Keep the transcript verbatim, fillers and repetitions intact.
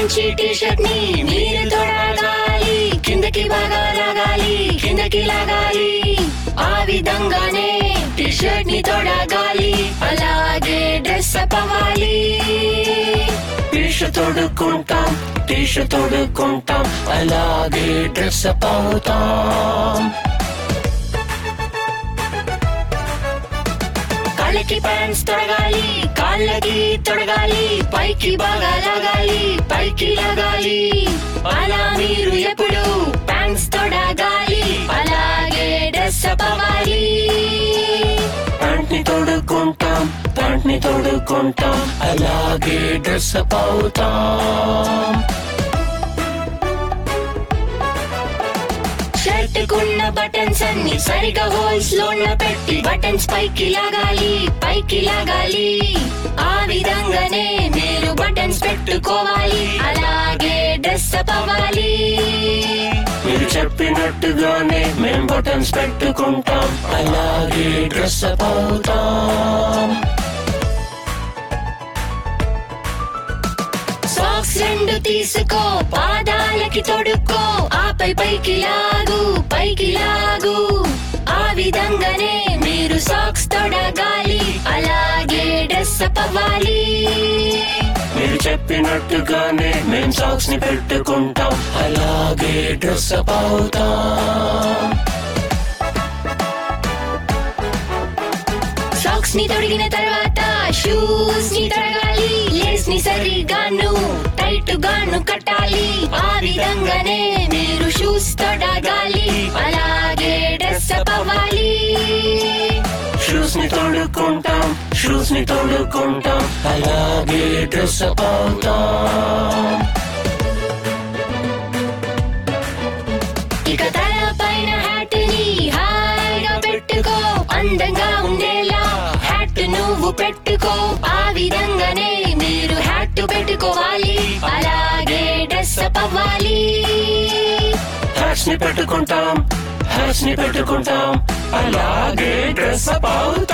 మంచి టీషర్ట్ ని మీరు తొడగాలి, కిందకి బాగా లాగాలి, కిందకి లాగాలి. ఆ విధంగానే టీషర్ట్ ని తొడగాలి, అలాగే డ్రెస్ అప్ అవ్వాలి. టీషర్ట్ తొడుక్కుంటాం, టీషర్ట్ తొడుక్కుంటాం, అలాగే డ్రెస్ అప్ అవుతాం. కాళ్ళకి ప్యాంట్స్ తొడగాలి, కాళ్ళకి తొడగాలి, పైకి బాగా లాగాలి, పైకి లాగాలి. అలా మీరు ఎప్పుడు ప్యాంట్స్ తొడగాలి, అలాగే డ్రెస్ అప్ అవ్వాలి. ప్యాంట్ ని తొడుక్కుంటాం, ప్యాంట్ ని తొడుక్కుంటాం, అలాగే డ్రెస్ అప్ అవుతాం. షర్ట్ కున్న బటన్స్ అన్ని సరిగా హోల్స్ లోన పెట్టి బటన్స్ పైకి లాగాలి, పైకి లాగాలి. ఆ విధంగానే మీరు బటన్స్ పెట్టుకోవాలి, అలాగే డ్రెస్ అప్ అవ్వాలి. మీరు చెప్పినట్టుగానే మేం బటన్స్ పెట్టుకుంటాం, అలాగే డ్రెస్ అప్ అవుతాం. సాక్స్ రెండు తీసుకో, పాదాలకి తొడుక్కో, ఆపై పైకి లాగు, పైకి లాగు. ఆ విధంగానే మీరు సాక్స్ తొడగాలి, అలాగే డ్రెస్ అప్ అవ్వాలి. మీరు చెప్పినట్టుగానే మేం సాక్స్ ని పెట్టుకుంటాం, అలాగే డ్రెస్ అప్ అవుతాం. సాక్స్ ని తొడిగిన తర్వాత షూస్ ని తొడగాలి, లేస్ ని సరిగాను టైట్ గాను కట్టాలి. ఆ విధంగానే మీరు షూస్ తొడగాలి, అలాగే డ్రెస్ అప్ అవ్వాలి. షూస్ ని తొడుక్కుంటాం, షూస్ ని తొడుక్కుంటాం, అలాగే డ్రెస్ అప్ అవుతాం. ఇక తల పైన హ్యాట్ ని హాయిగా పెట్టుకో, అందంగా ఉండేలా హ్యాట్ నువ్వు పెట్టుకో. ఆ విధంగానే మీరు హ్యాట్ పెట్టుకోవాలి, అలాగే డ్రెస్ అప్ అవ్వాలి. హ్యాట్స్ ని పెట్టుకుంటాం, హ్యాట్స్ ని పెట్టుకుంటాం, అలాగే డ్రెస్ అప్ అవుతాం.